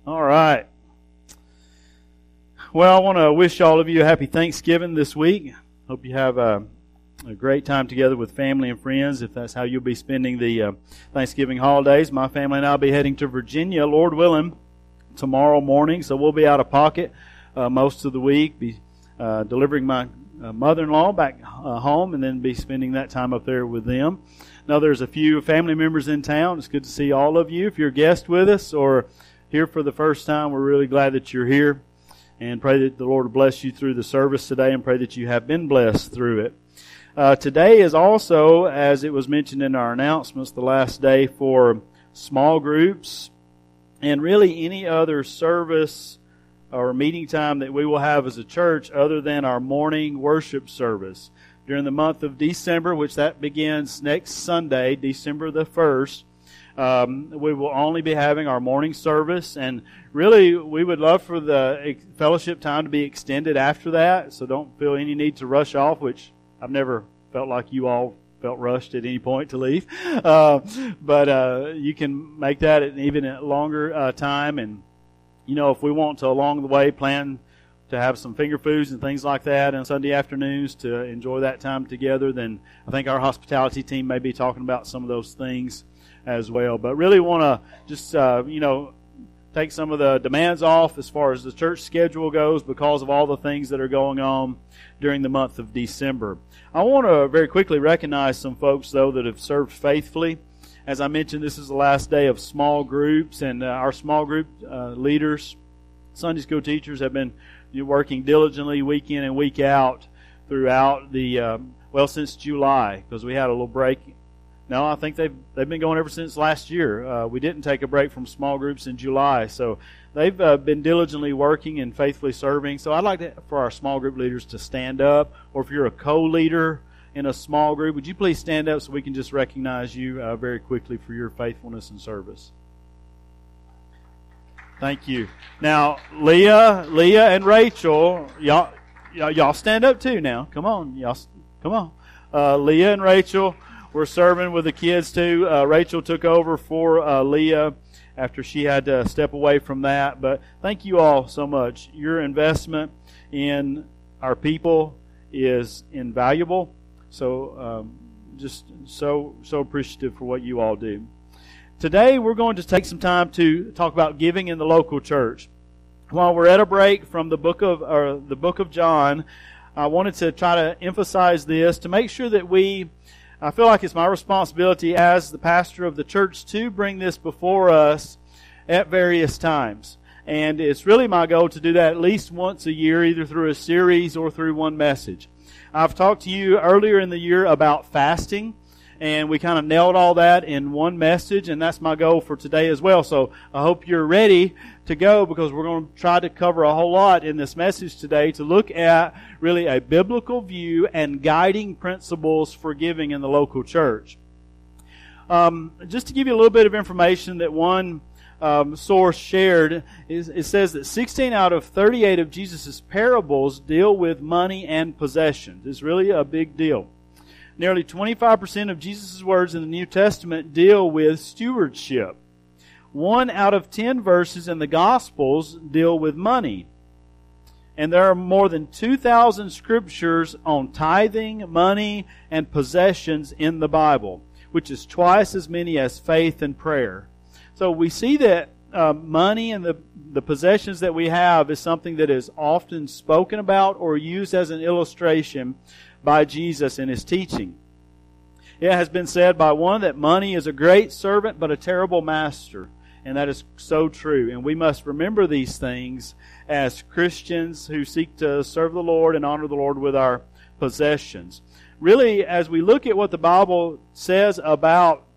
All right. Well, I want to wish all of you a happy Thanksgiving this week. Hope you have a great time together with family and friends, if that's how you'll be spending the Thanksgiving holidays. My family and I will be heading to Virginia, Lord willing, tomorrow morning, so we'll be out of pocket most of the week, be delivering my mother-in-law back home, and then be spending that time up there with them. Now, there's a few family members in town. It's good to see all of you. If you're a guest with us or here for the first time, we're really glad that you're here, and pray that the Lord will bless you through the service today, and pray that you have been blessed through it. Today is also, as it was mentioned in our announcements, the last day for small groups and really any other service or meeting time that we will have as a church other than our morning worship service. During the month of December, which that begins next Sunday, December the 1st, we will only be having our morning service, and really we would love for the fellowship time to be extended after that, so don't feel any need to rush off, which I've never felt like you all felt rushed at any point to leave. But you can make that an even longer time, and if we want to along the way plan to have some finger foods and things like that on Sunday afternoons to enjoy that time together, then I think our hospitality team may be talking about some of those things as well. But really want to just, take some of the demands off as far as the church schedule goes because of all the things that are going on during the month of December. I want to very quickly recognize some folks, though, that have served faithfully. As I mentioned, this is the last day of small groups, and our small group leaders, Sunday school teachers, have been working diligently week in and week out throughout since July, because we had a little break. No, I think they've been going ever since last year. We didn't take a break from small groups in July, so they've been diligently working and faithfully serving. So I'd like for our small group leaders to stand up, or if you're a co-leader in a small group, would you please stand up so we can just recognize you very quickly for your faithfulness and service. Thank you. Now, Leah, and Rachel, y'all stand up too now. Come on, y'all, come on. Leah and Rachel were serving with the kids too. Rachel took over for Leah after she had to step away from that. But thank you all so much. Your investment in our people is invaluable. So just so appreciative for what you all do. Today we're going to take some time to talk about giving in the local church. While we're at a break from the book of John, I wanted to try to emphasize this to make sure that I feel like it's my responsibility as the pastor of the church to bring this before us at various times. And it's really my goal to do that at least once a year, either through a series or through one message. I've talked to you earlier in the year about fasting, and we kind of nailed all that in one message, and that's my goal for today as well. So I hope you're ready to go, because we're going to try to cover a whole lot in this message today to look at really a biblical view and guiding principles for giving in the local church. Just to give you a little bit of information that one source shared, it says that 16 out of 38 of Jesus' parables deal with money and possessions. It's really a big deal. Nearly 25% of Jesus' words in the New Testament deal with stewardship. 1 out of 10 verses in the Gospels deal with money. And there are more than 2,000 scriptures on tithing, money, and possessions in the Bible, which is twice as many as faith and prayer. So we see that money and the possessions that we have is something that is often spoken about or used as an illustration by Jesus in His teaching. It has been said by one that money is a great servant but a terrible master. And that is so true. And we must remember these things as Christians who seek to serve the Lord and honor the Lord with our possessions. Really, as we look at what the Bible says about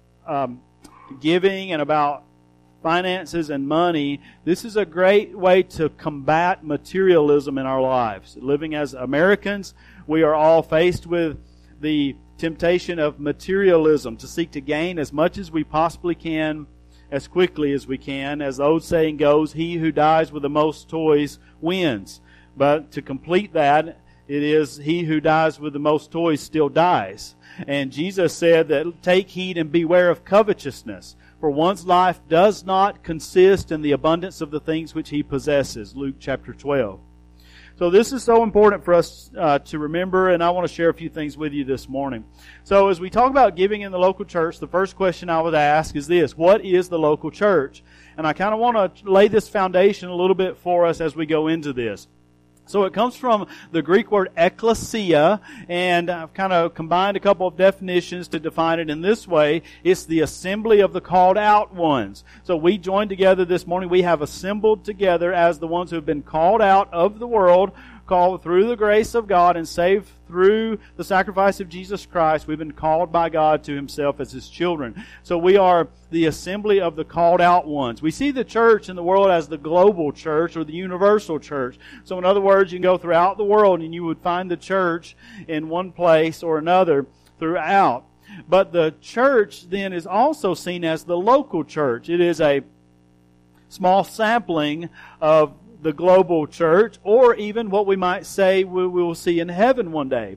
giving and about finances and money, this is a great way to combat materialism in our lives. Living as Americans, we are all faced with the temptation of materialism, to seek to gain as much as we possibly can, as quickly as we can. As the old saying goes, he who dies with the most toys wins. But to complete that, it is he who dies with the most toys still dies. And Jesus said that take heed and beware of covetousness, For one's life does not consist in the abundance of the things which he possesses. Luke chapter 12. So this is so important for us to remember, and I want to share a few things with you this morning. So as we talk about giving in the local church, the first question I would ask is this: what is the local church? And I kind of want to lay this foundation a little bit for us as we go into this. So it comes from the Greek word ekklesia, and I've kind of combined a couple of definitions to define it in this way. It's the assembly of the called out ones. So we joined together this morning. We have assembled together as the ones who have been called out of the world, called through the grace of God and saved through the sacrifice of Jesus Christ. We've been called by God to Himself as His children. So we are the assembly of the called out ones. We see the church in the world as the global church or the universal church. So in other words, you can go throughout the world and you would find the church in one place or another throughout. But the church then is also seen as the local church. It is a small sampling of the global church, or even what we might say we will see in heaven one day.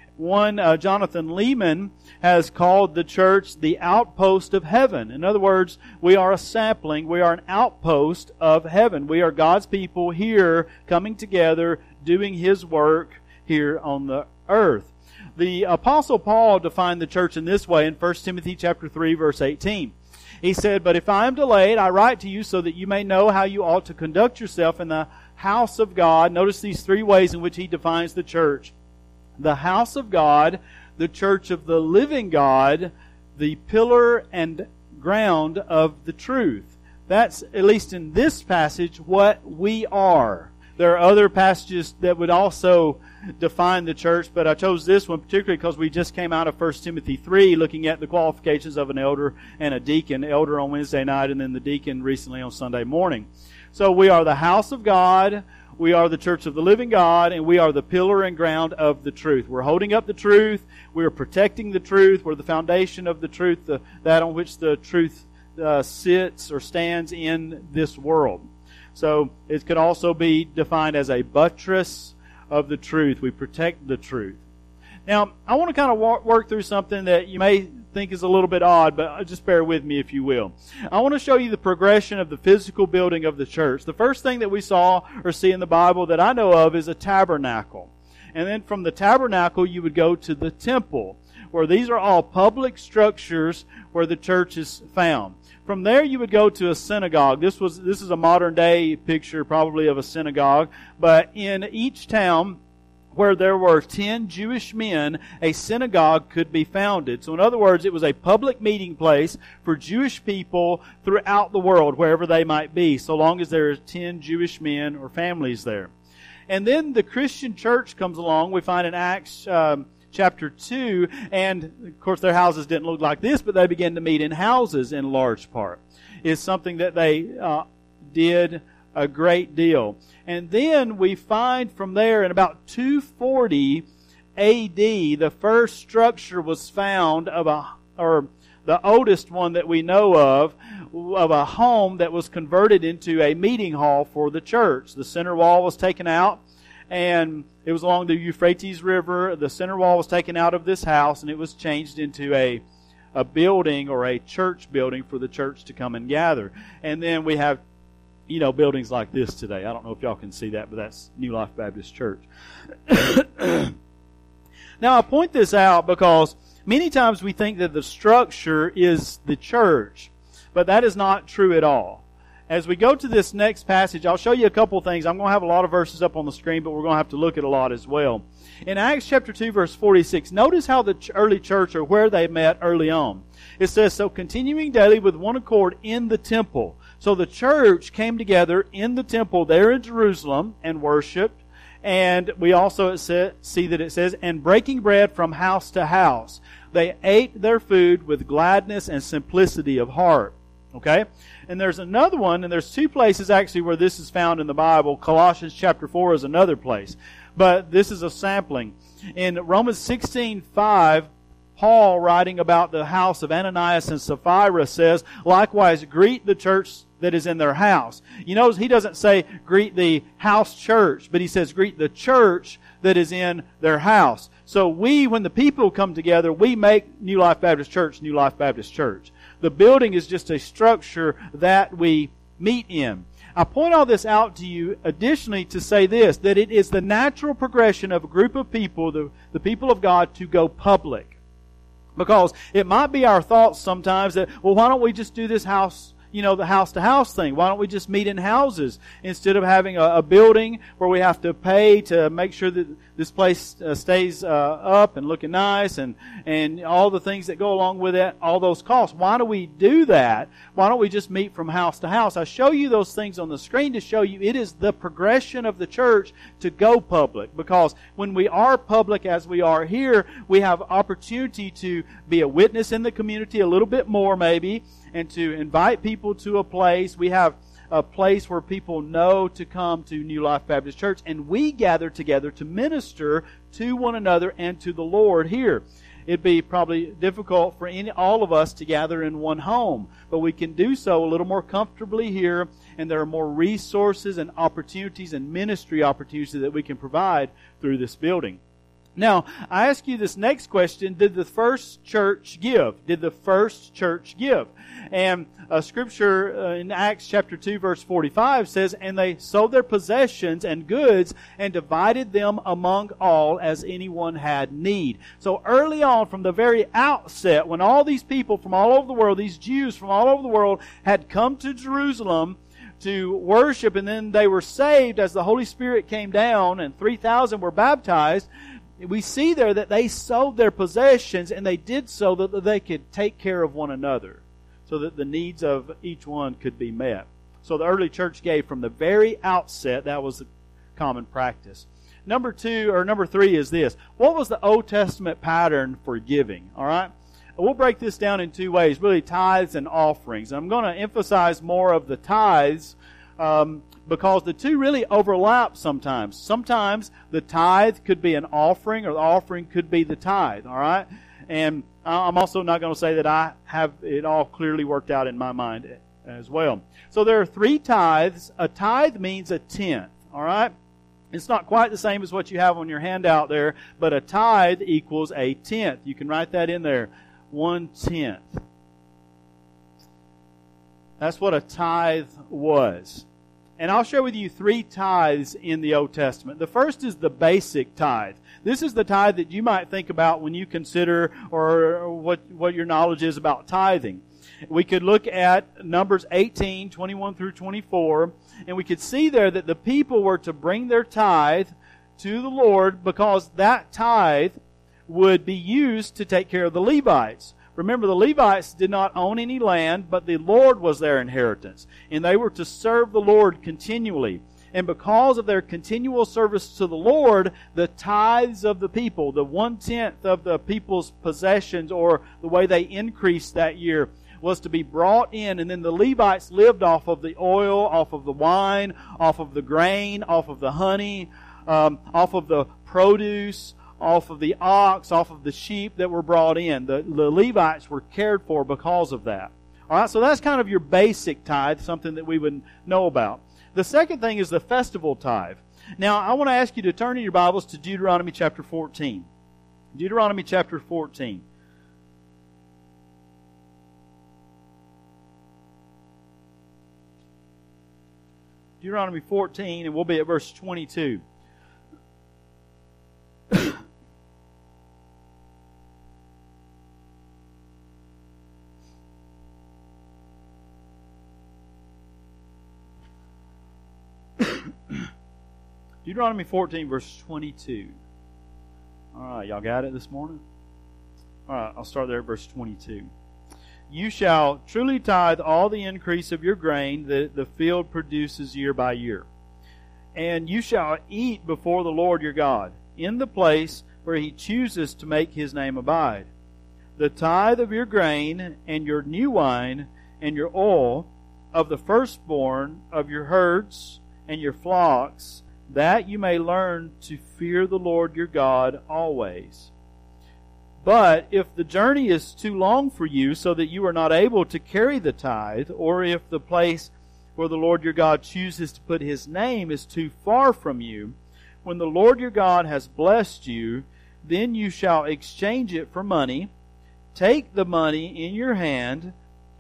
Jonathan Leeman has called the church the outpost of heaven. In other words, we are a sampling, we are an outpost of heaven. We are God's people here coming together, doing His work here on the earth. The Apostle Paul defined the church in this way in 1 Timothy chapter 3, verse 18. He said, "But if I am delayed, I write to you so that you may know how you ought to conduct yourself in the house of God." Notice these three ways in which he defines the church: the house of God, the church of the living God, the pillar and ground of the truth. That's, at least in this passage, what we are. There are other passages that would also define the church, but I chose this one particularly because we just came out of 1 Timothy 3 looking at the qualifications of an elder and a deacon. Elder on Wednesday night and then the deacon recently on Sunday morning. So we are the house of God, we are the church of the living God, and we are the pillar and ground of the truth. We're holding up the truth, we're protecting the truth, we're the foundation of the truth, that on which the truth sits or stands in this world. So it could also be defined as a buttress of the truth. We protect the truth. Now, I want to kind of work through something that you may think is a little bit odd, but just bear with me if you will. I want to show you the progression of the physical building of the church. The first thing that we saw or see in the Bible that I know of is a tabernacle. And then from the tabernacle you would go to the temple, where these are all public structures where the church is found. From there you would go to a synagogue. This is a modern day picture probably of a synagogue, but in each town where there were 10 Jewish men, a synagogue could be founded. So in other words, it was a public meeting place for Jewish people throughout the world, wherever they might be, so long as there are 10 Jewish men or families there. And then the Christian church comes along. We find in Acts chapter 2, and of course their houses didn't look like this, but they began to meet in houses in large part. It's something that they did a great deal. And then we find from there in about 240 A.D., the first structure was found or the oldest one that we know of a home that was converted into a meeting hall for the church. The center wall was taken out, and it was along the Euphrates River. The center wall was taken out of this house, and it was changed into a building or a church building for the church to come and gather. And then we have, buildings like this today. I don't know if y'all can see that, but that's New Life Baptist Church. Now, I point this out because many times we think that the structure is the church, but that is not true at all. As we go to this next passage, I'll show you a couple of things. I'm going to have a lot of verses up on the screen, but we're going to have to look at a lot as well. In Acts chapter 2, verse 46, notice how the early church, or where they met early on. It says, "So continuing daily with one accord in the temple." So the church came together in the temple there in Jerusalem and worshiped. And we also see that it says, "and breaking bread from house to house, they ate their food with gladness and simplicity of heart." Okay? And there's another one, and there's two places actually where this is found in the Bible. Colossians chapter 4 is another place. But this is a sampling. In Romans 16:5, Paul, writing about the house of Ananias and Sapphira, says, "Likewise, greet the church that is in their house." You notice he doesn't say greet the house church, but he says greet the church that is in their house. So when the people come together, we make New Life Baptist Church New Life Baptist Church. The building is just a structure that we meet in. I point all this out to you additionally to say this, that it is the natural progression of a group of people, the people of God, to go public. Because it might be our thoughts sometimes that, well, why don't we just do this house, the house-to-house thing? Why don't we just meet in houses instead of having a building where we have to pay to make sure that this place stays up and looking nice and all the things that go along with it, all those costs. Why do we do that? Why don't we just meet from house to house? I show you those things on the screen to show you it is the progression of the church to go public. Because when we are public as we are here, we have opportunity to be a witness in the community a little bit more maybe, and to invite people to a place. We have a place where people know to come to New Life Baptist Church, and we gather together to minister to one another and to the Lord here. It'd be probably difficult for all of us to gather in one home, but we can do so a little more comfortably here, and there are more resources and opportunities and ministry opportunities that we can provide through this building. Now, I ask you this next question: did the first church give? Did the first church give? And Scripture in Acts chapter 2 verse 45 says, "And they sold their possessions and goods and divided them among all as anyone had need." So early on, from the very outset, when all these people from all over the world, these Jews from all over the world, had come to Jerusalem to worship, and then they were saved as the Holy Spirit came down and 3,000 were baptized, we see there that they sold their possessions, and they did so that they could take care of one another, so that the needs of each one could be met. So the early church gave from the very outset. That was the common practice. Number 3 is this: what was the Old Testament pattern for giving? All right, we'll break this down in two ways, really tithes and offerings. I'm going to emphasize more of the tithes because the two really overlap sometimes. Sometimes the tithe could be an offering, or the offering could be the tithe. All right, and I'm also not going to say that I have it all clearly worked out in my mind as well. So there are 3 tithes. A tithe means a tenth. All right, it's not quite the same as what you have on your handout there, but a tithe equals a tenth. You can write that in there, 1/10. That's what a tithe was. And I'll share with you 3 tithes in the Old Testament. The first is the basic tithe. This is the tithe that you might think about when you consider or what your knowledge is about tithing. We could look at Numbers 18, 21 through 24, and we could see there that the people were to bring their tithe to the Lord, because that tithe would be used to take care of the Levites. Remember, the Levites did not own any land, but the Lord was their inheritance. And they were to serve the Lord continually. And because of their continual service to the Lord, the tithes of the people, the 1/10 of the people's possessions, or the way they increased that year, was to be brought in. And then the Levites lived off of the oil, off of the wine, off of the grain, off of the honey, off of the produce, off of the ox, off of the sheep that were brought in. The Levites were cared for because of that. All right, so that's kind of your basic tithe, something that we would know about. The second thing is the festival tithe. Now, I want to ask you to turn in your Bibles to Deuteronomy chapter 14. Deuteronomy chapter 14. Deuteronomy 14, and we'll be at verse 22. Deuteronomy 14, verse 22. All right, y'all got it this morning? All right, I'll start there at verse 22. You shall truly tithe all the increase of your grain that the field produces year by year. And you shall eat before the Lord your God, in the place where He chooses to make His name abide. The tithe of your grain, and your new wine, and your oil, of the firstborn of your herds and your flocks, that you may learn to fear the Lord your God always. But if the journey is too long for you, so that you are not able to carry the tithe, or if the place where the Lord your God chooses to put His name is too far from you, when the Lord your God has blessed you, then you shall exchange it for money, take the money in your hand,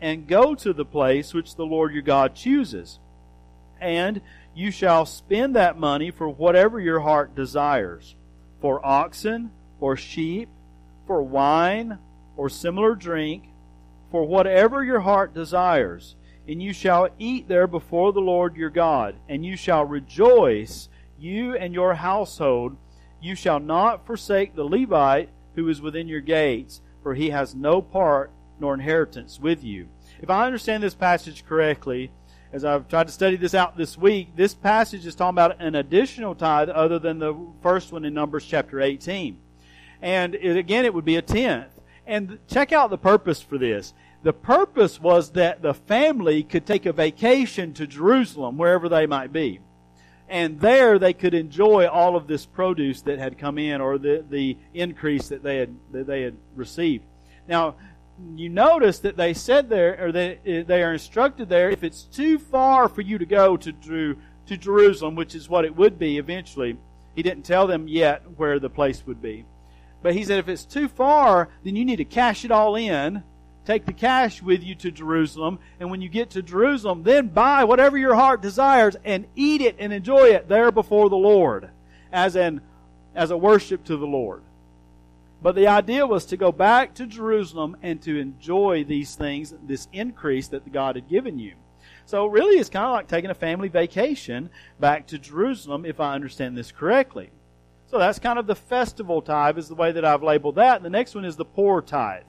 and go to the place which the Lord your God chooses. And you shall spend that money for whatever your heart desires, for oxen, or sheep, for wine, or similar drink, for whatever your heart desires. And you shall eat there before the Lord your God, and you shall rejoice, you and your household. You shall not forsake the Levite who is within your gates, for he has no part nor inheritance with you. If I understand this passage correctly, as I've tried to study this out this week, this passage is talking about an additional tithe other than the first one in Numbers chapter 18. And it would be a tenth. And check out the purpose for this. The purpose was that the family could take a vacation to Jerusalem, wherever they might be. And there they could enjoy all of this produce that had come in, or the increase that they had received. Now, you notice that they said there, or they are instructed there, if it's too far for you to go to Jerusalem, which is what it would be eventually. He didn't tell them yet where the place would be. But he said if it's too far, then you need to cash it all in, take the cash with you to Jerusalem, and when you get to Jerusalem, then buy whatever your heart desires and eat it and enjoy it there before the Lord as a worship to the Lord. But the idea was to go back to Jerusalem and to enjoy these things, this increase that God had given you. So really it's kind of like taking a family vacation back to Jerusalem, if I understand this correctly. So that's kind of the festival tithe is the way that I've labeled that. And the next one is the poor tithe.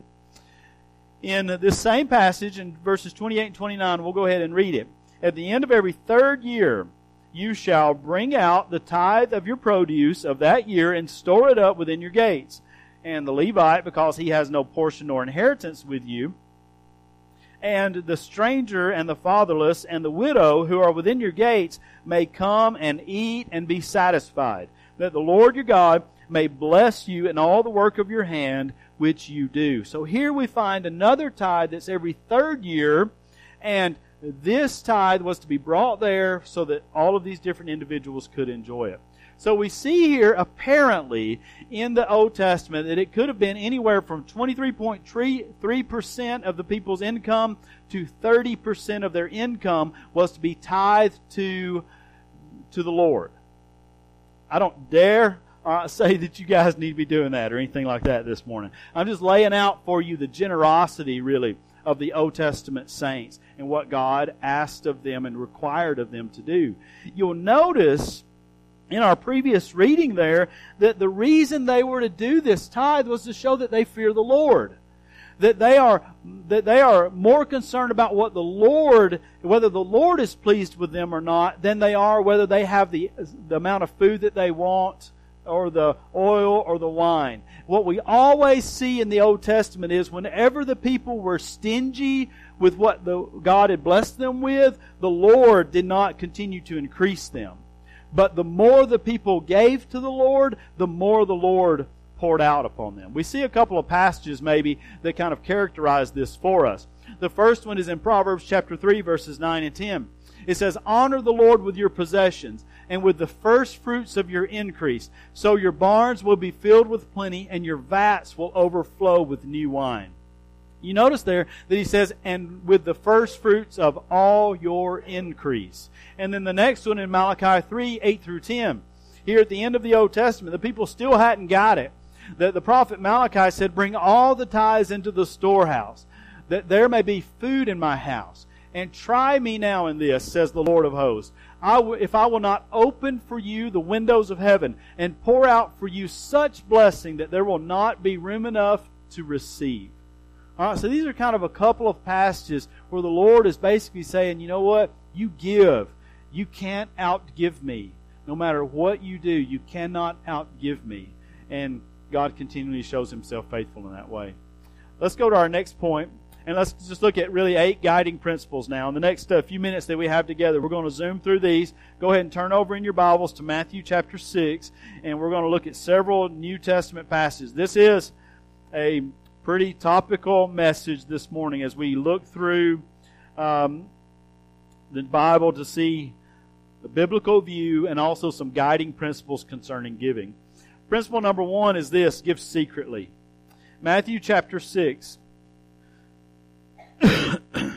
In this same passage, in verses 28 and 29, we'll go ahead and read it. At the end of every third year, you shall bring out the tithe of your produce of that year and store it up within your gates. And the Levite, because he has no portion nor inheritance with you, and the stranger and the fatherless and the widow who are within your gates may come and eat and be satisfied, that the Lord your God may bless you in all the work of your hand which you do. So here we find another tithe that's every third year, and this tithe was to be brought there so that all of these different individuals could enjoy it. So we see here apparently in the Old Testament that it could have been anywhere from 23.3% of the people's income to 30% of their income was to be tithed to the Lord. I don't dare say that you guys need to be doing that or anything like that this morning. I'm just laying out for you the generosity, really, of the Old Testament saints and what God asked of them and required of them to do. You'll notice in our previous reading there that the reason they were to do this tithe was to show that they fear the Lord. That they are more concerned about what the Lord, whether the Lord is pleased with them or not, than they are whether they have the amount of food that they want, or the oil, or the wine. What we always see in the Old Testament is whenever the people were stingy with what God had blessed them with, the Lord did not continue to increase them. But the more the people gave to the Lord, the more the Lord poured out upon them. We see a couple of passages maybe that kind of characterize this for us. The first one is in Proverbs chapter 3, verses 9 and 10. It says, "Honor the Lord with your possessions and with the first fruits of your increase. So your barns will be filled with plenty and your vats will overflow with new wine." You notice there that he says, "and with the first fruits of all your increase." And then the next one in Malachi 3, 8 through 10. Here at the end of the Old Testament, the people still hadn't got it. The prophet Malachi said, "Bring all the tithes into the storehouse, that there may be food in my house. And try me now in this, says the Lord of hosts, if I will not open for you the windows of heaven and pour out for you such blessing that there will not be room enough to receive." All right, so these are kind of a couple of passages where the Lord is basically saying, you know what? You give. You can't outgive me. No matter what you do, you cannot outgive me. And God continually shows Himself faithful in that way. Let's go to our next point, and let's just look at really 8 guiding principles now. In the next few minutes that we have together, we're going to zoom through these. Go ahead and turn over in your Bibles to Matthew chapter 6, and we're going to look at several New Testament passages. This is a pretty topical message this morning as we look through the Bible to see the biblical view and also some guiding principles concerning giving. Principle number 1 is this: give secretly. Matthew chapter 6.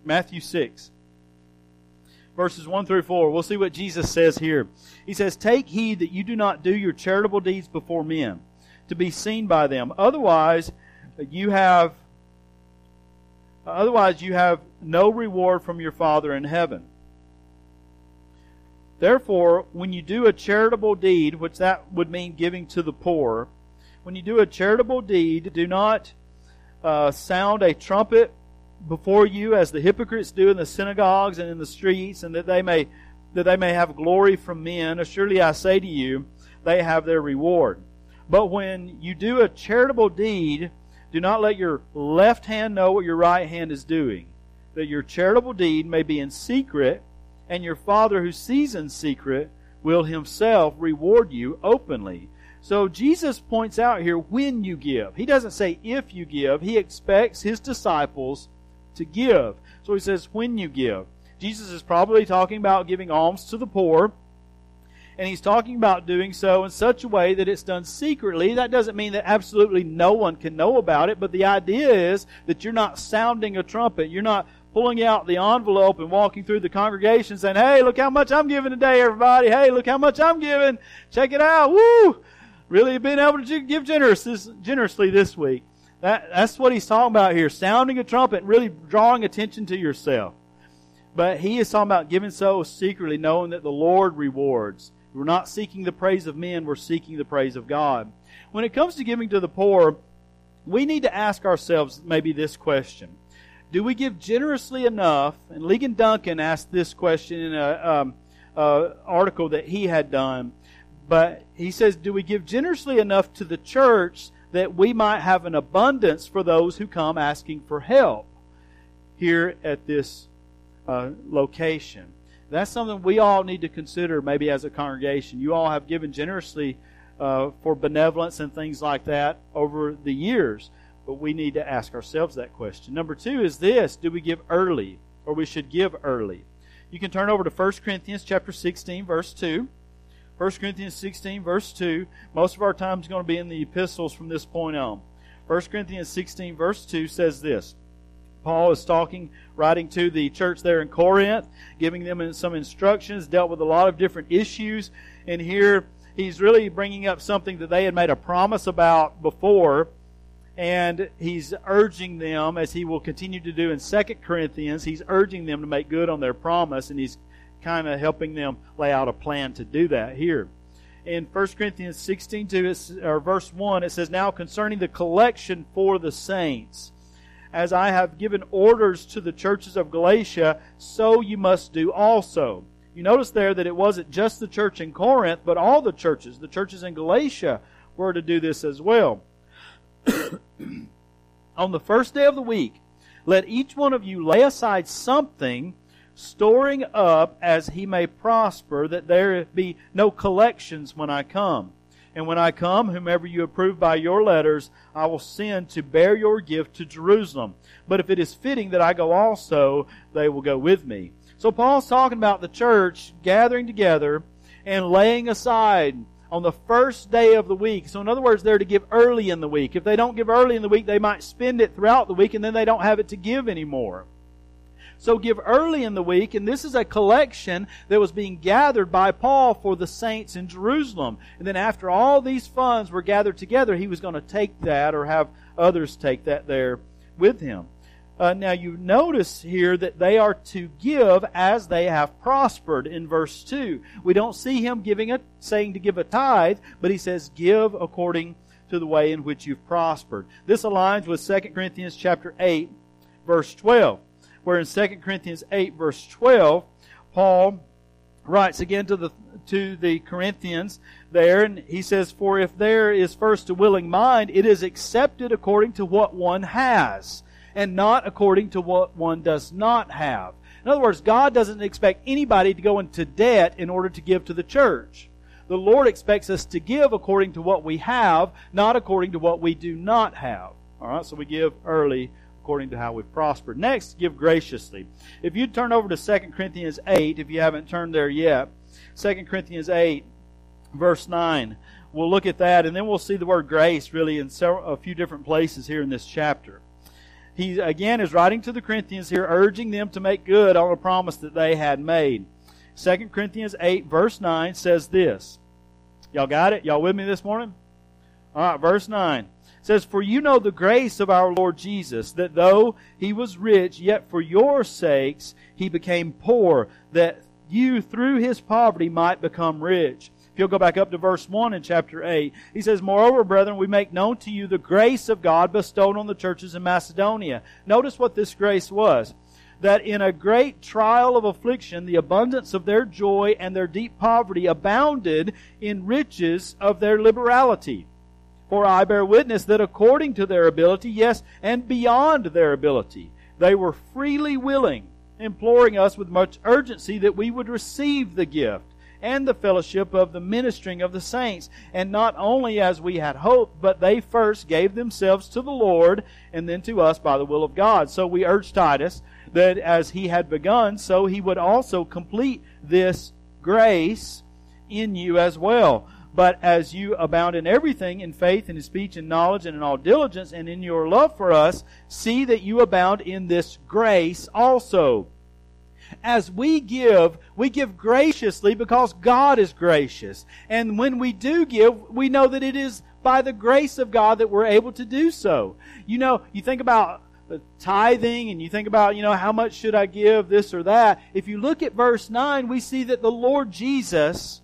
Matthew 6, verses 1 through 4. We'll see what Jesus says here. He says, "Take heed that you do not do your charitable deeds before men, to be seen by them. Otherwise you have no reward from your Father in heaven. Therefore, when you do a charitable deed," which that would mean giving to the poor, "when you do a charitable deed, do not sound a trumpet before you, as the hypocrites do in the synagogues and in the streets, and that they may have glory from men. Surely I say to you, they have their reward. But when you do a charitable deed, do not let your left hand know what your right hand is doing, that your charitable deed may be in secret, and your Father who sees in secret will Himself reward you openly." So Jesus points out here when you give. He doesn't say if you give. He expects His disciples to give. So He says when you give. Jesus is probably talking about giving alms to the poor, and He's talking about doing so in such a way that it's done secretly. That doesn't mean that absolutely no one can know about it, but the idea is that you're not sounding a trumpet. You're not pulling out the envelope and walking through the congregation saying, "Hey, look how much I'm giving today, everybody. Hey, look how much I'm giving. Check it out. Woo! Really been able to give generously this week." That's what He's talking about here. Sounding a trumpet, really drawing attention to yourself. But He is talking about giving so secretly, knowing that the Lord rewards. We're not seeking the praise of men, we're seeking the praise of God. When it comes to giving to the poor, we need to ask ourselves maybe this question. Do we give generously enough? And Ligon Duncan asked this question in an article that he had done. But he says, do we give generously enough to the church that we might have an abundance for those who come asking for help here at this location? That's something we all need to consider maybe as a congregation. You all have given generously for benevolence and things like that over the years. But we need to ask ourselves that question. Number 2 is this: do we give early, or we should give early? You can turn over to 1 Corinthians chapter 16, verse 2. 1 Corinthians 16, verse 2. Most of our time is going to be in the epistles from this point on. 1 Corinthians 16, verse 2 says this. Paul is writing to the church there in Corinth, giving them some instructions, dealt with a lot of different issues. And here he's really bringing up something that they had made a promise about before. And he's urging them, as he will continue to do in 2 Corinthians, he's urging them to make good on their promise, and he's kind of helping them lay out a plan to do that here. In 1 Corinthians 16, verse 1, it says, "Now concerning the collection for the saints, as I have given orders to the churches of Galatia, so you must do also." You notice there that it wasn't just the church in Corinth, but all the churches in Galatia were to do this as well. "On the first day of the week, let each one of you lay aside something, storing up as he may prosper, that there be no collections when I come. And when I come, whomever you approve by your letters, I will send to bear your gift to Jerusalem. But if it is fitting that I go also, they will go with me." So Paul's talking about the church gathering together and laying aside on the first day of the week. So in other words, they're to give early in the week. If they don't give early in the week, they might spend it throughout the week, and then they don't have it to give anymore. So give early in the week, and this is a collection that was being gathered by Paul for the saints in Jerusalem. And then after all these funds were gathered together, he was going to take that, or have others take that there with him. Now you notice here that they are to give as they have prospered in verse 2. We don't see him saying to give a tithe, but he says give according to the way in which you've prospered. This aligns with 2 Corinthians chapter 8, verse 12. Where in 2 Corinthians 8, verse 12, Paul writes again to the Corinthians there, and he says, "For if there is first a willing mind, it is accepted according to what one has, and not according to what one does not have." In other words, God doesn't expect anybody to go into debt in order to give to the church. The Lord expects us to give according to what we have, not according to what we do not have. All right, so we give early according to how we've prospered. Next, give graciously. If you turn over to 2 Corinthians 8, if you haven't turned there yet, 2 Corinthians 8, verse 9, we'll look at that, and then we'll see the word grace really in a few different places here in this chapter. he again is writing to the Corinthians here, urging them to make good on a promise that they had made. 2 Corinthians 8 verse 9 says this. Y'all got it? Y'all with me this morning? All right, verse 9. It says, "For you know the grace of our Lord Jesus, that though He was rich, yet for your sakes He became poor, that you through His poverty might become rich." If you'll go back up to verse 1 in chapter 8, he says, "Moreover, brethren, we make known to you the grace of God bestowed on the churches in Macedonia." Notice what this grace was. That in a great trial of affliction, the abundance of their joy and their deep poverty abounded in riches of their liberality. For I bear witness that according to their ability, yes, and beyond their ability, they were freely willing, imploring us with much urgency that we would receive the gift and the fellowship of the ministering of the saints. And not only as we had hoped, but they first gave themselves to the Lord, and then to us by the will of God. So we urge Titus that as he had begun, so he would also complete this grace in you as well. But as you abound in everything, in faith, and in speech, and knowledge, and in all diligence, and in your love for us, see that you abound in this grace also. As we give graciously because God is gracious. And when we do give, we know that it is by the grace of God that we're able to do so. You know, you think about tithing, and you think about, how much should I give, this or that. If you look at verse 9, we see that the Lord Jesus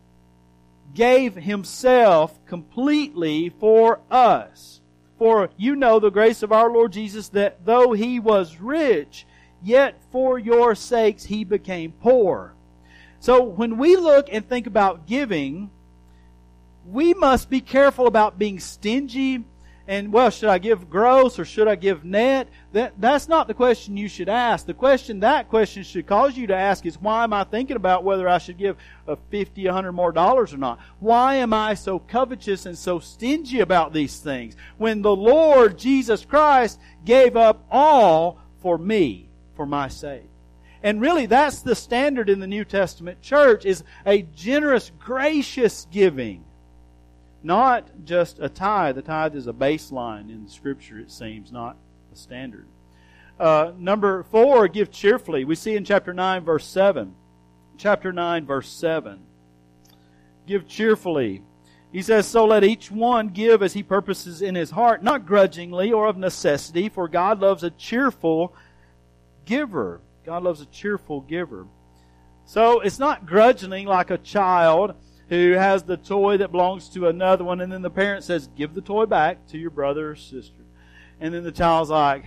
gave Himself completely for us. For you know the grace of our Lord Jesus, that though He was rich, yet for your sakes He became poor. So when we look and think about giving, we must be careful about being stingy. And, should I give gross or should I give net? That's not the question you should ask. That question should cause you to ask is, why am I thinking about whether I should give $50, $100 more or not? Why am I so covetous and so stingy about these things? When the Lord Jesus Christ gave up all for me, for my sake. And really, that's the standard in the New Testament church, is a generous, gracious giving. Not just a tithe. The tithe is a baseline in the Scripture, it seems, not a standard. Number 4, give cheerfully. We see in chapter 9, verse 7. Chapter 9, verse 7. Give cheerfully. He says, "So let each one give as he purposes in his heart, not grudgingly or of necessity, for God loves a cheerful giver." God loves a cheerful giver. So it's not grudgingly like a child who has the toy that belongs to another one, and then the parent says, "Give the toy back to your brother or sister." And then the child's like,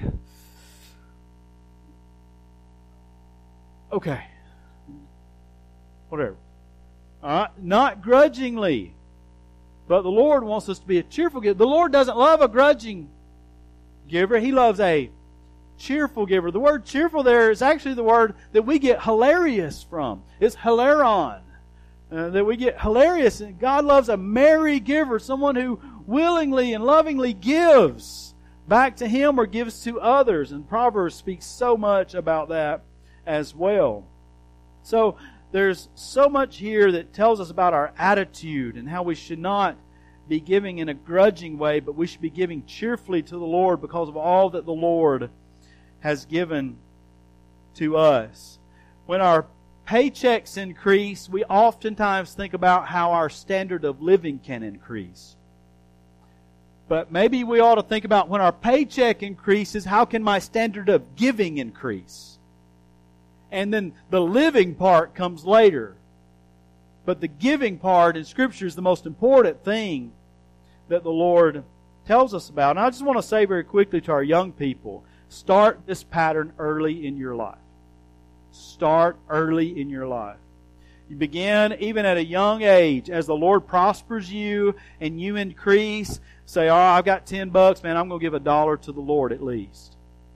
"Okay. Whatever." All right? Not grudgingly. But the Lord wants us to be a cheerful giver. The Lord doesn't love a grudging giver. He loves a cheerful giver. The word cheerful there is actually the word that we get hilarious from. It's hilaron. That we get hilarious. And God loves a merry giver, someone who willingly and lovingly gives back to Him or gives to others. And Proverbs speaks so much about that as well. So there's so much here that tells us about our attitude and how we should not be giving in a grudging way, but we should be giving cheerfully to the Lord because of all that the Lord has given to us. When our paychecks increase, we oftentimes think about how our standard of living can increase. But maybe we ought to think about, when our paycheck increases, how can my standard of giving increase? And then the living part comes later. But the giving part in Scripture is the most important thing that the Lord tells us about. And I just want to say very quickly to our young people, start this pattern early in your life. Start early in your life. You begin even at a young age. As the Lord prospers you and you increase, say, "Oh, I've got $10, man, I'm going to give $1 to the Lord at least."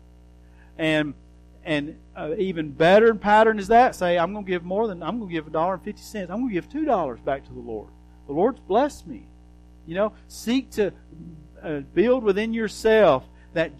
And even better pattern is that. Say, I'm going to give $1.50. I'm going to give $2 back to the Lord. The Lord's blessed me. Seek to build within yourself that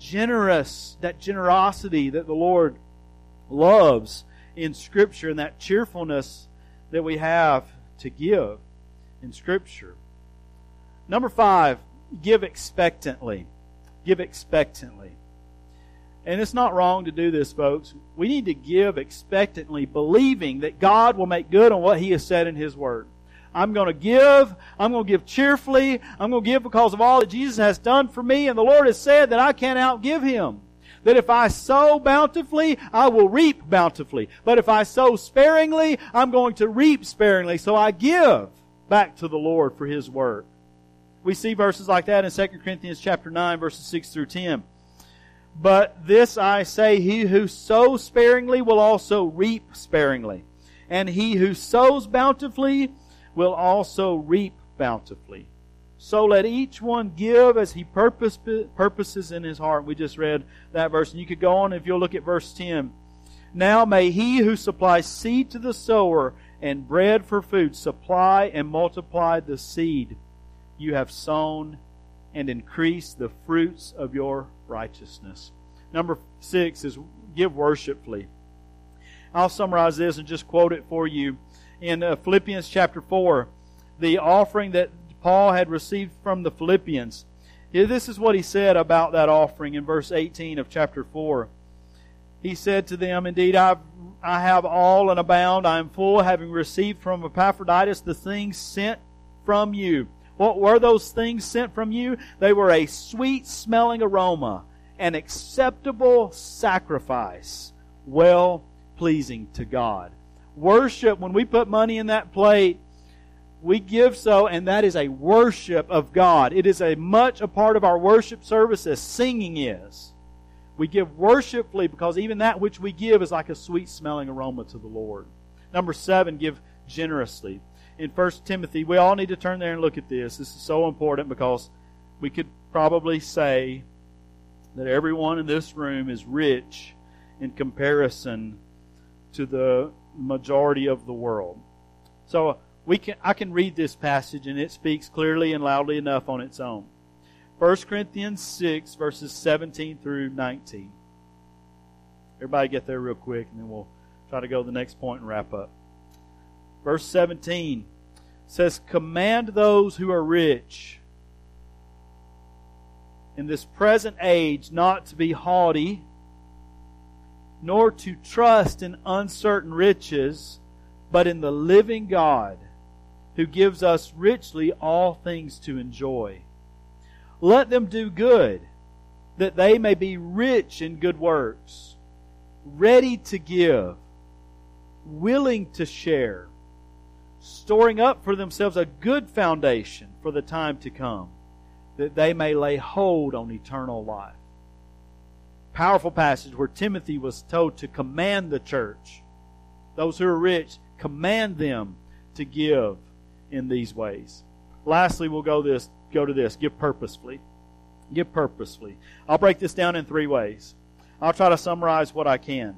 generosity that the Lord loves in Scripture, and that cheerfulness that we have to give in Scripture. Number 5, give expectantly. Give expectantly. And it's not wrong to do this, folks. We need to give expectantly, believing that God will make good on what He has said in His Word. I'm going to give. I'm going to give cheerfully. I'm going to give because of all that Jesus has done for me. And the Lord has said that I can't outgive Him. That if I sow bountifully, I will reap bountifully. But if I sow sparingly, I'm going to reap sparingly. So I give back to the Lord for His work. We see verses like that in 2 Corinthians chapter 9, verses 6 through 10. But this I say, he who sows sparingly will also reap sparingly. And he who sows bountifully will also reap bountifully. So let each one give as he purposes in his heart. We just read that verse. And you could go on if you'll look at verse 10. Now may he who supplies seed to the sower and bread for food supply and multiply the seed you have sown and increase the fruits of your righteousness. Number 6 is give worshipfully. I'll summarize this and just quote it for you. In Philippians chapter 4, the offering that Paul had received from the Philippians, this is what he said about that offering in verse 18 of chapter 4. He said to them, Indeed, I have all and abound. I am full, having received from Epaphroditus the things sent from you. What were those things sent from you? They were a sweet-smelling aroma, an acceptable sacrifice, well-pleasing to God. Worship, when we put money in that plate, we give so, and that is a worship of God. It is much a part of our worship service as singing is. We give worshipfully because even that which we give is like a sweet-smelling aroma to the Lord. Number 7, give generously. In 1 Timothy, we all need to turn there and look at this. This is so important because we could probably say that everyone in this room is rich in comparison to the majority of the world. So I can read this passage and it speaks clearly and loudly enough on its own. 1 Corinthians 6, verses 17 through 19. Everybody get there real quick and then we'll try to go to the next point and wrap up. Verse 17 says, Command those who are rich in this present age not to be haughty, nor to trust in uncertain riches, but in the living God, who gives us richly all things to enjoy. Let them do good, that they may be rich in good works, ready to give, willing to share, storing up for themselves a good foundation for the time to come, that they may lay hold on eternal life. Powerful passage where Timothy was told to command the church, those who are rich, command them to give in these ways. Lastly, we'll go to this. Give purposefully. Give purposefully. I'll break this down in 3 ways. I'll try to summarize what I can.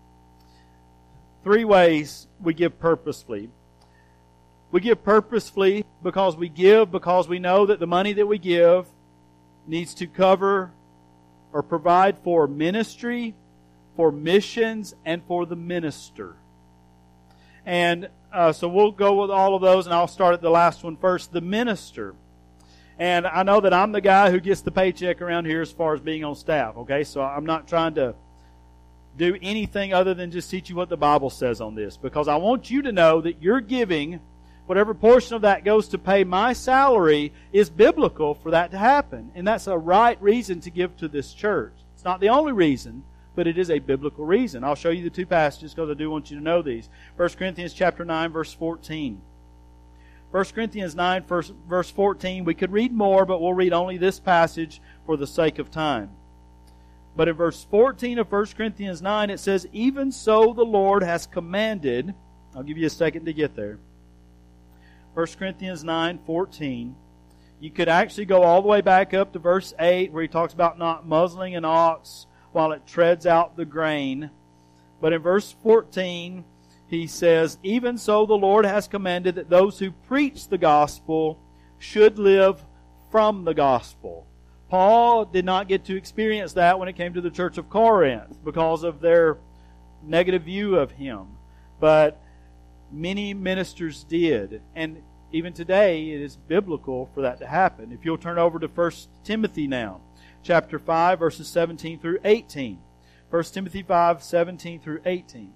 3 ways we give purposefully. We give purposefully because we know that the money that we give needs to cover or provide for ministry, for missions, and for the minister. And so we'll go with all of those, and I'll start at the last one first, the minister. And I know that I'm the guy who gets the paycheck around here as far as being on staff, okay? So I'm not trying to do anything other than just teach you what the Bible says on this, because I want you to know that you're giving, whatever portion of that goes to pay my salary, is biblical for that to happen. And that's a right reason to give to this church. It's not the only reason, but it is a biblical reason. I'll show you the 2 passages because I do want you to know these. 1 Corinthians chapter 9, verse 14. 1 Corinthians 9, verse 14. We could read more, but we'll read only this passage for the sake of time. But in verse 14 of 1 Corinthians 9, it says, Even so the Lord has commanded. I'll give you a second to get there. 1 Corinthians 9:14. You could actually go all the way back up to verse 8 where he talks about not muzzling an ox while it treads out the grain. But in verse 14, he says, Even so the Lord has commanded that those who preach the gospel should live from the gospel. Paul did not get to experience that when it came to the church of Corinth because of their negative view of him. But many ministers did. And even today, it is biblical for that to happen. If you'll turn over to 1 Timothy now, chapter 5, verses 17 through 18. 1 Timothy 5:17 through 18.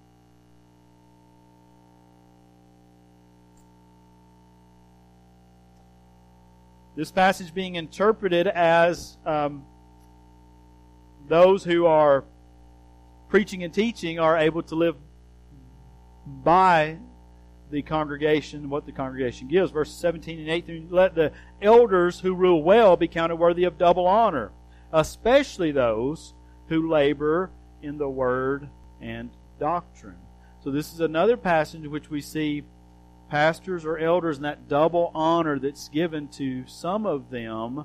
This passage being interpreted as those who are preaching and teaching are able to live by the congregation, what the congregation gives. Verses 17 and 18, let the elders who rule well be counted worthy of double honor, especially those who labor in the word and doctrine. So this is another passage in which we see pastors or elders and that double honor that's given to some of them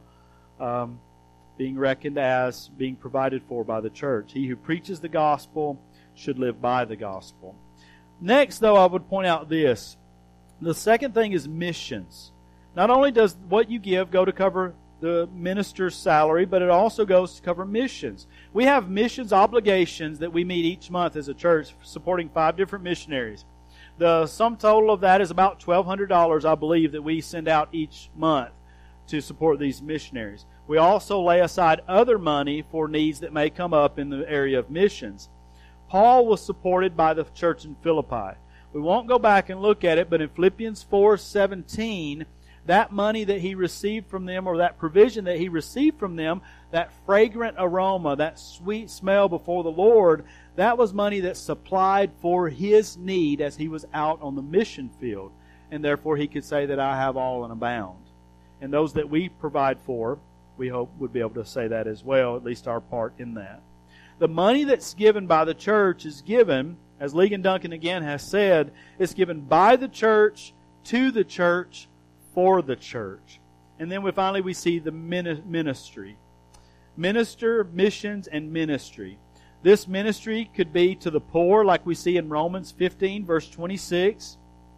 being reckoned as being provided for by the church. He who preaches the gospel should live by the gospel. Next, though, I would point out this. The second thing is missions. Not only does what you give go to cover the minister's salary, but it also goes to cover missions. We have missions obligations that we meet each month as a church, supporting 5 different missionaries. The sum total of that is about $1,200, I believe, that we send out each month to support these missionaries. We also lay aside other money for needs that may come up in the area of missions. Paul was supported by the church in Philippi. We won't go back and look at it, but in Philippians 4:17, that money that he received from them, or that provision that he received from them, that fragrant aroma, that sweet smell before the Lord, that was money that supplied for his need as he was out on the mission field. And therefore he could say that I have all and abound. And those that we provide for, we hope would be able to say that as well, at least our part in that. The money that's given by the church is given, as Ligon Duncan again has said, it's given by the church, to the church, for the church. And then finally we see the ministry. Minister, missions, and ministry. This ministry could be to the poor, like we see in Romans 15, verse 26.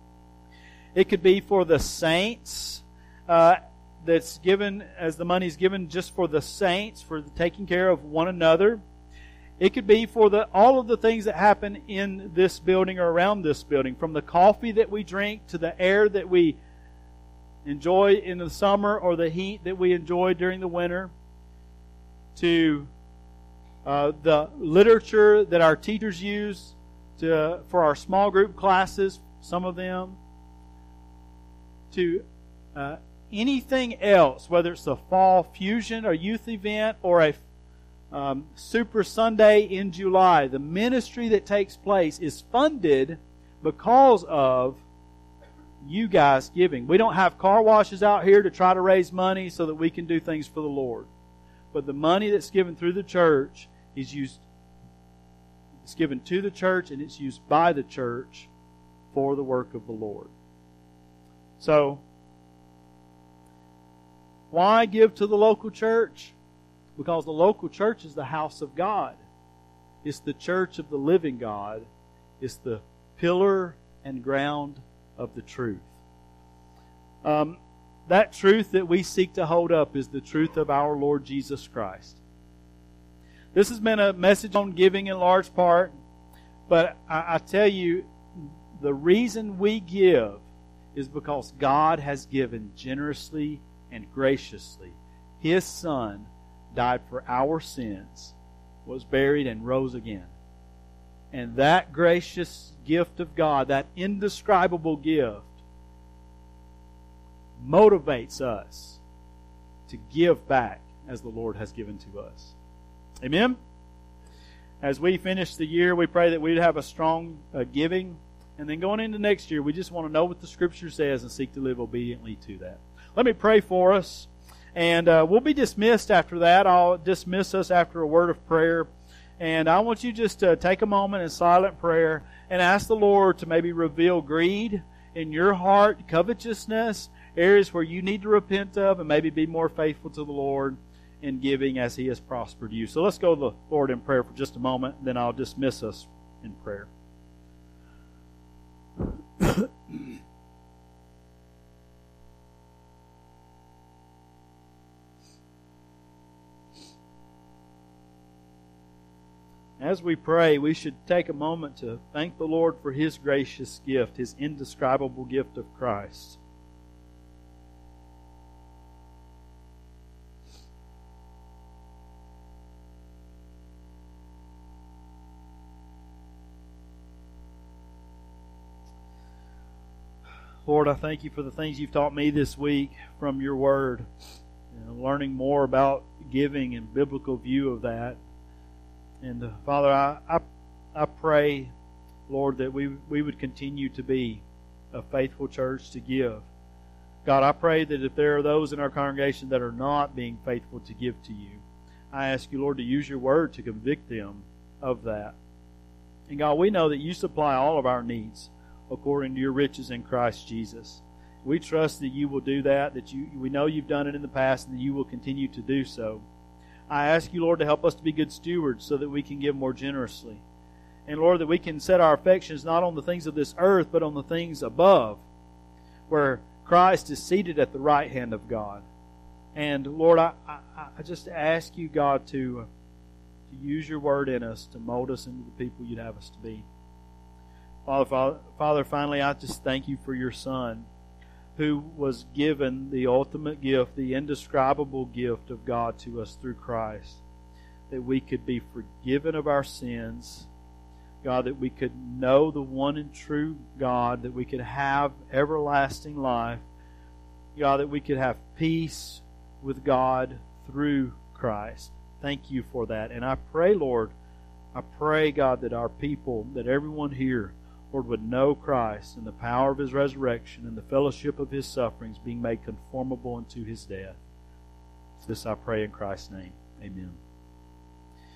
It could be for the saints, that's given, as the money is given just for the saints, for taking care of one another. It could be for all of the things that happen in this building or around this building, from the coffee that we drink to the air that we enjoy in the summer or the heat that we enjoy during the winter, to the literature that our teachers use for our small group classes, some of them, to anything else, whether it's a fall fusion or youth event or a Super Sunday in July. The ministry that takes place is funded because of you guys giving. We don't have car washes out here to try to raise money so that we can do things for the Lord. But the money that's given through the church is used. It's given to the church and it's used by the church for the work of the Lord. So, why give to the local church? Because the local church is the house of God. It's the church of the living God. It's the pillar and ground of the truth. That truth that we seek to hold up is the truth of our Lord Jesus Christ. This has been a message on giving in large part, but I tell you, the reason we give is because God has given generously and graciously. His Son died for our sins, was buried, and rose again. And that gracious gift of God, that indescribable gift, motivates us to give back as the Lord has given to us. Amen? As we finish the year, we pray that we'd have a strong giving. And then going into next year, we just want to know what the Scripture says and seek to live obediently to that. Let me pray for us. And we'll be dismissed after that. I'll dismiss us after a word of prayer. And I want you just to take a moment in silent prayer and ask the Lord to maybe reveal greed in your heart, covetousness, areas where you need to repent of, and maybe be more faithful to the Lord in giving as He has prospered you. So let's go to the Lord in prayer for just a moment, then I'll dismiss us in prayer. As we pray, we should take a moment to thank the Lord for His gracious gift, His indescribable gift of Christ. Lord, I thank you for the things you've taught me this week from your word. Learning more about giving and biblical view of that. And Father, I pray, Lord, that we would continue to be a faithful church to give. God, I pray that if there are those in our congregation that are not being faithful to give to you, I ask you, Lord, to use your word to convict them of that. And God, we know that you supply all of our needs according to your riches in Christ Jesus. We trust that you will do that, we know you've done it in the past, and that you will continue to do so. I ask you, Lord, to help us to be good stewards so that we can give more generously. And Lord, that we can set our affections not on the things of this earth, but on the things above, where Christ is seated at the right hand of God. And Lord, I just ask you, God, to use your word in us to mold us into the people you'd have us to be. Father, finally, I just thank you for your Son, who was given the ultimate gift, the indescribable gift of God to us through Christ, that we could be forgiven of our sins, God, that we could know the one and true God, that we could have everlasting life, God, that we could have peace with God through Christ. Thank you for that. And I pray, Lord, God, that our people, that everyone here, Lord, would know Christ and the power of His resurrection and the fellowship of His sufferings, being made conformable unto His death. This I pray in Christ's name. Amen.